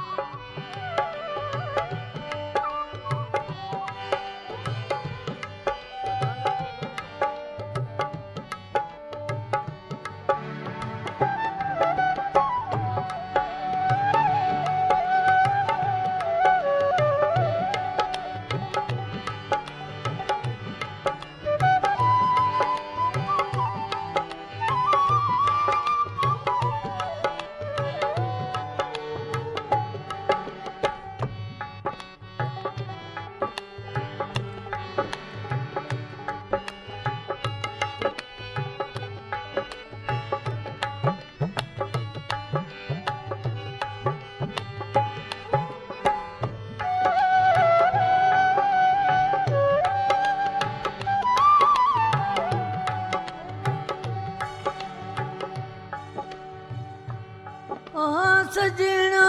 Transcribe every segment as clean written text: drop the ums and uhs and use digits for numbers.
सजना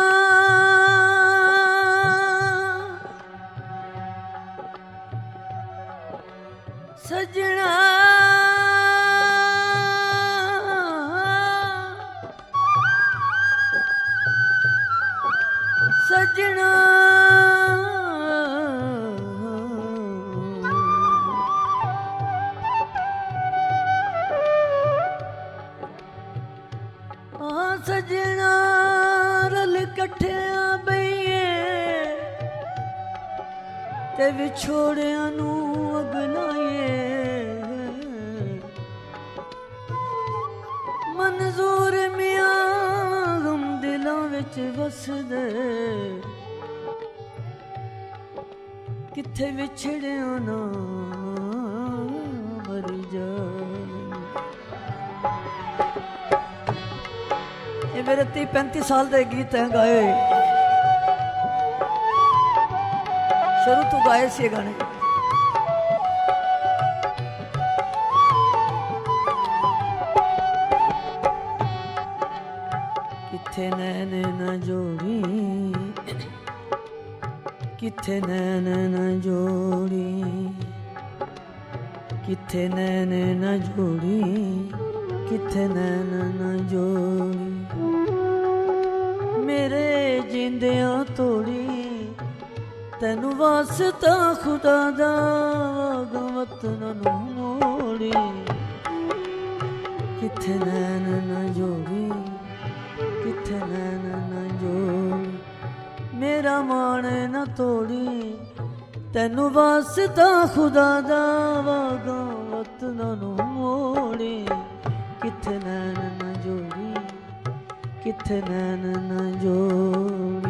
सजना सजना सजना रल कट्ठिया बईए ते विछोड़िया नू अगलाइए मंजूर मियां गम दिलां विच वसदे किथे विछड़िया ना मर जाए। ये मेरे 30-35 साल के गीत हैं गाए, शुरू तो गाए से गाने। किथे नैन न जोड़ी किथे नैन न जोड़ी किथे नैन न जोड़ी किथे नैन न जोड़ी मेरे जिंदियां तोड़ी तेनू वास्ता खुदा दा वतन नू मोड़ी किथे नैन न जोड़ी किथे नैन न जोड़ी मेरा मान न तोड़ी तेनू वास्ता खुदा दा वतन नू मोड़ी किथे नैन न जोड़ी किथे नैन न जोड़ी।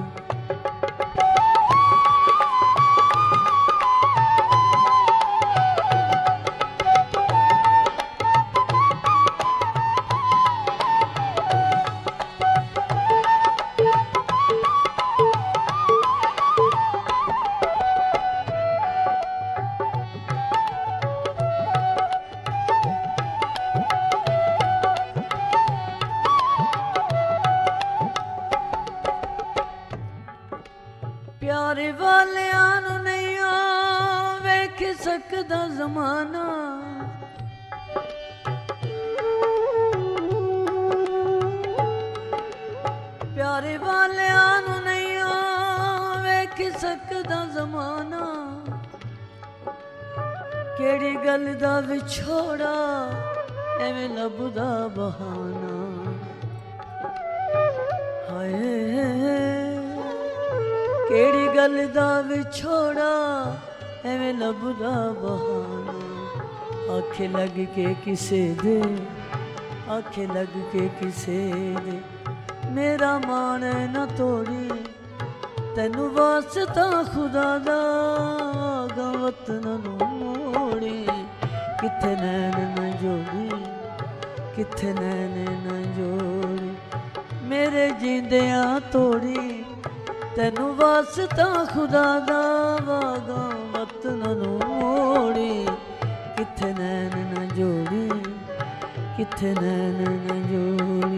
प्यारे वालियां नू नहीं वेख सकदा ज़माना प्यारे वालियां नू नहीं वेख सकदा ज़माना केड़ी गल दा विछोड़ा एवें लभदा बहाना हाय केड़ी गल दा विछोड़ा एवें लभदा बहाना आखे लग के किसे दे आखे लग के किसे दे मेरा मान न तोड़ी तेनू वास्ता खुदा दा वतन नू मोड़ी किथे नैन न जोड़ी किथे नैन न जोड़ी मेरे जिंदियां तोड़ी तेनू वास्ता खुदा दा वतन नू मोड़ी किथे नैन न जोड़ी किथे नैन न जोड़ी।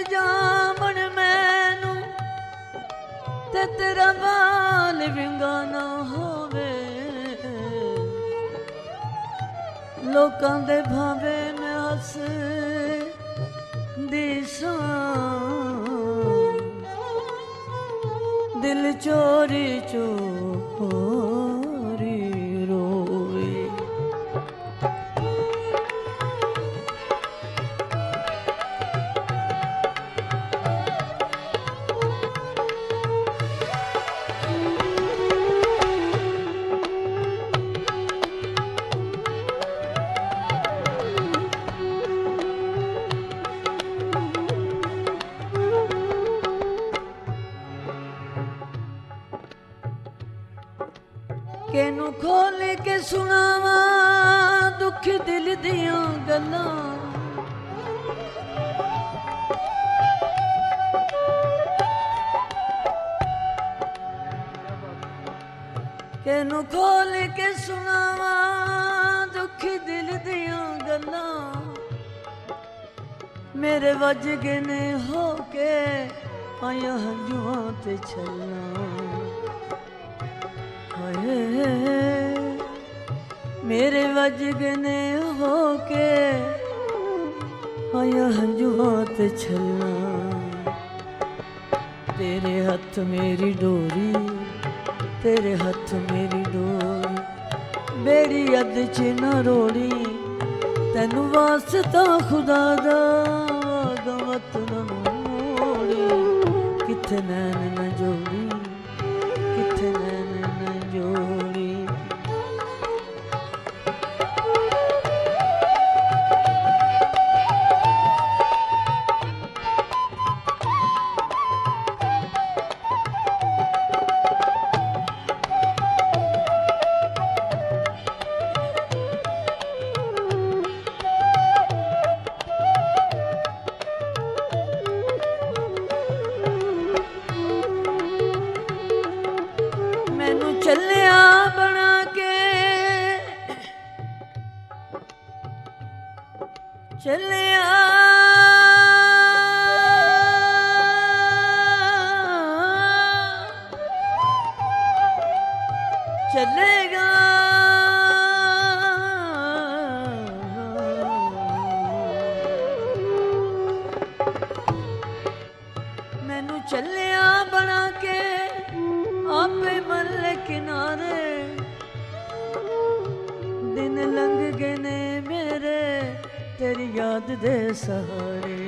ਜਾਵਣ ਮੈਨੂੰ ਤੇ ਤੇਰਾ ਵਾਲ ਵਿੰਗਾ ਨਾ ਹੋਵੇ ਲੋਕਾਂ ਦੇ ਭਾਵੇਂ ਮੈਂ ਹੱਸਦੀ ਸਾਂ ਦਿਲ ਚੋਰੀ ਚੋਰੀ ਰੋਵੇ ਕਿਨੂੰ ਖੋਲ ਕੇ ਸੁਣਾਵਾਂ ਦੁੱਖ ਦਿਲ ਦੀਆਂ ਗੱਲਾਂ ਕਿਨੂੰ ਖੋਲ ਕੇ ਸੁਣਾਵਾਂ ਦੁੱਖ ਦਿਲ ਦੀਆਂ ਗੱਲਾਂ ਮੇਰੇ ਵੱਜ ਗਏ ਨੇ ਹੋ ਕੇ ਆਇਆ ਹੰਝੂਆਂ ਤੇ ਛੱਲਾਂ मेरे वज गने हो के आया हंजुआ ते छल्ला तेरे हथ मेरी डोरी तेरे हथ मेरी डोरी बेड़ी अद च न रोड़ी तैनू वास्ता खुदा दा गमत न मोड़ी किथे नैन न जोड़ी किथे नैन न जोड़ी ਚੱਲਿਆ ਬਣਾ ਕੇ ਚੱਲਿਆ ਚੱਲੇਗਾ ਮੈਨੂੰ ਚੱਲਿਆ ਬਣਾ ਕੇ आपे मरले किनारे दिन लंघ गए ने मेरे तेरी याद दे सहारे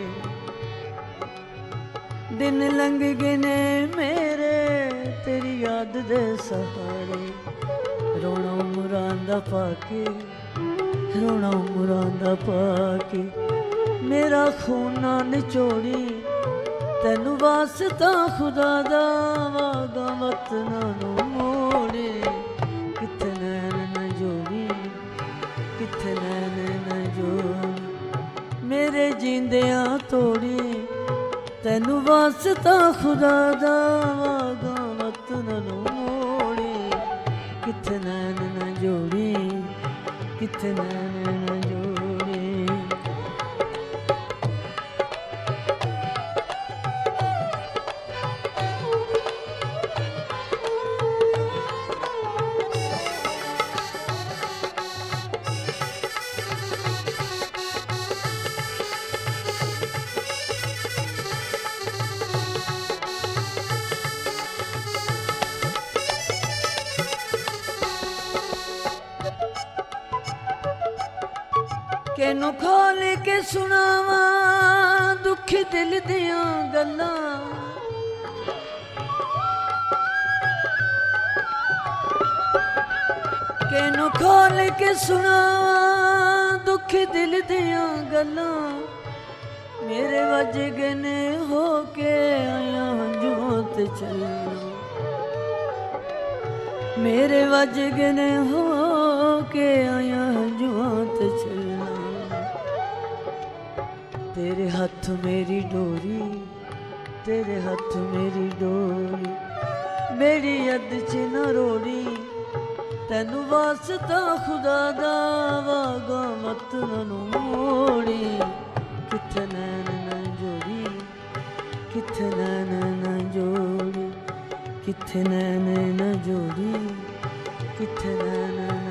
दिन लंघ गए ने मेरे तेरी याद दे सहारे रोना मुरांदा पाके रोना मुरांदा पाके मेरा खून ना निचोड़ी तैनू वास्ता खुदा दा वागा मत नानू मोड़े किथे नैन न जोड़ी किथे नैन न जोड़ी मेरे जींदियां तोड़ी तैनू वास्ता खुदा दा वागा मत नानू मोड़े किथे नैन न जोड़ी किथे नैन न जोड़ी किनू खोल के सुनावां दुख दिल दियां गल्लां किनू खोल के सुनावां दुख दिल दियां गल्लां मेरे वज गने हो के आया हंझुआं ते चल्ला मेरे वज गने हो के आया हंझुआं ते चल्ला तेरे हाथ मेरी डोरी तेरे हाथ मेरी डोरी मेरी यद च न रोड़ी तैनू वास्ता खुदा दा वागा मत नानू मोड़ी किथे नैन न जोड़ी किथे नैन न जोड़ी, किथे नैन न जोड़ी, किथे नैन न